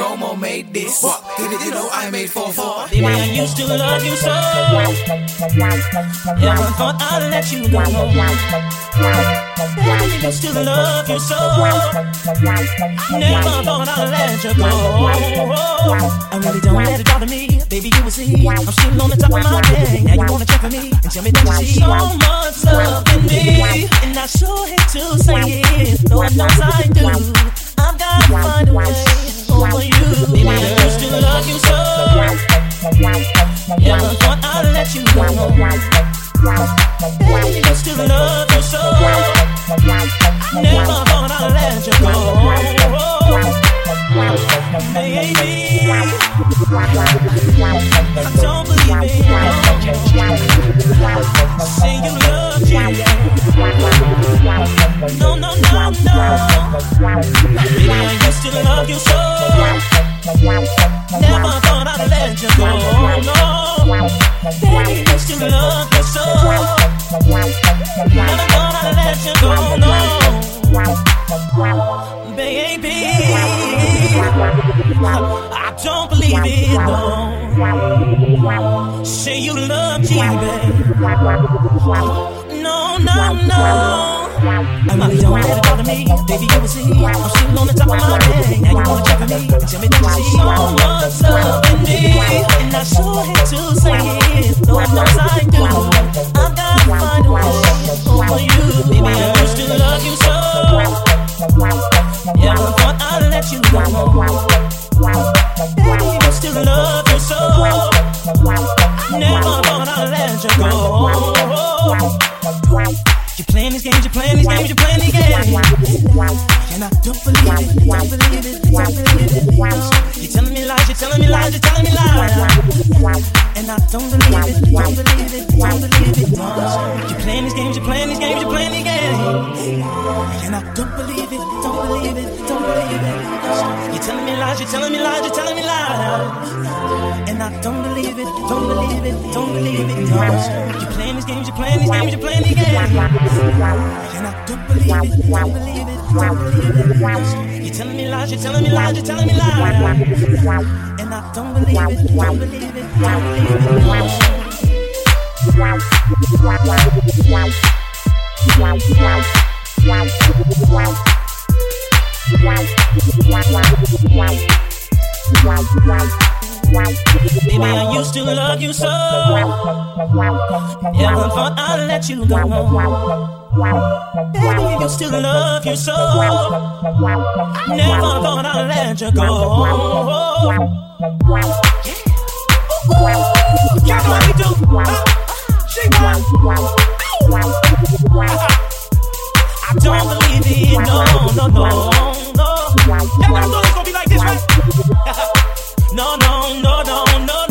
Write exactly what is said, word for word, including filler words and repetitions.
Romo made this. What? Did you know I made four four? Baby, I used to love you so. Never thought I'd let you go. Baby, I used to love you so. Never thought I'd let you go. I really don't let it bother me. Baby, you will see I'm still on the top of my game. Now you wanna check for me and tell me that you see so much love in me, and I sure hate to say it, Lord knows I do. I've got to find a way over you. Baby, I used to love you so. Never thought I'd let you go. Baby, I used to love you so. Never thought I'd let you go. Baby, I don't believe it. Say you love me. No, no, no, no. Baby, I used to love you so. Never thought I'd let you go. No. Baby, I used to love you so. Never thought I'd let you go. No. Baby, I don't believe it, no. Say you love me, babe. No, no, no. I really don't let it bother me. Baby, you will see I'm sitting on the top of my head. Now you wanna check on me and tell me that you see so much love in me, and I sure hate to say it, Lord knows I do. I've got to find a way over you. Baby, I used to love you so. Never thought I'd let you go. Baby, I still love you so. Never thought I'd let you go. You're playing these games, you're playing these games, you're playing these games. And I don't believe it, don't believe it, don't believe it. You're telling me lies, you're telling me lies, you're telling me lies. And I don't believe it, don't believe it, don't believe it. You're playing these games, you're playing these games, you're playing these games. And I don't believe it, don't believe it, don't believe it. You're telling me lies, you're telling me lies, you're telling me lies. And I don't believe it, don't believe it, don't believe it. You're playing these games, you're playing these games, you're playing these games. And I don't believe it, don't believe it, don't believe it. You're telling me lies, you're telling me lies, you're telling me lies. And I don't believe it, don't believe it, don't believe it. Baby, I used to love you so. Never thought I'd let you go. Baby, I used to love you so. Never thought I'd let you go. Yeah. Ooh, what we do? Uh, she won. I don't believe it. No, no, no, no. And I know it's gonna be like this, right? No, no, no, no, no,